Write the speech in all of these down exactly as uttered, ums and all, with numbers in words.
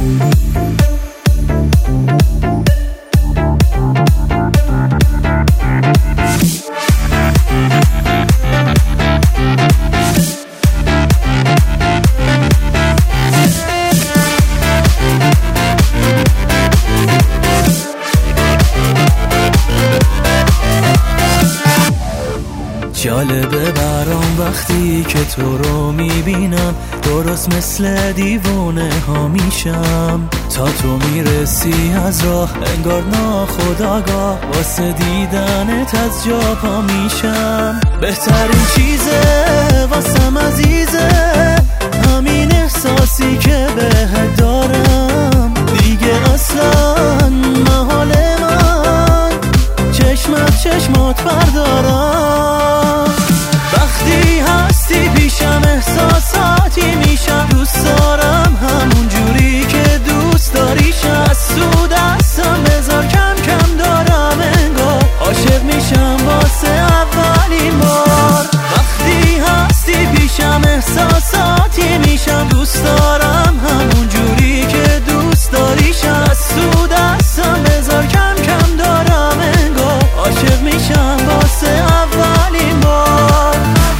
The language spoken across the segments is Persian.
جالبه برام وقتی که تو رو میبینم، درست مثل دیوونه ها میشم. تا تو میرسی از راه انگار ناخودآگاه، واسه دیدنت از جا پا میشم. بهترین چیزه واسم عزیزه همین احساسی که بهت دارم، دیگه اصلا محال من چشمت چشمات بردارم. وقتی هستی پیشم احساساتی میشم، دوست دارم همون جوری که دوست داریشم. از سو دستم بذار کم کم دارم انگار عاشق میشم واسه اولین بار. وقتی هستی پیشم احساساتی میشم، دوست دارم همون جوری که دوست داریشم. از سو دستم بذار کم کم دارم انگار عاشق میشم واسه اولین بار.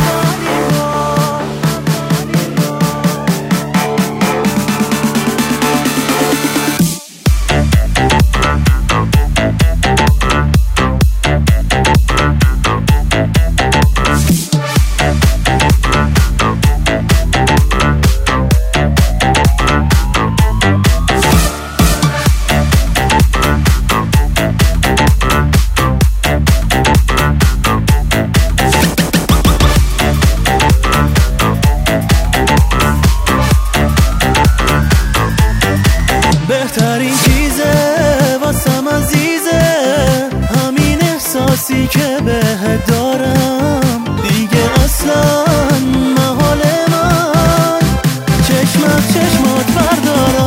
بهترین چیزه واسم عزیزه همین احساسی که بهت دارم، دیگه اصلا محال من چشمت چشمات بردارم.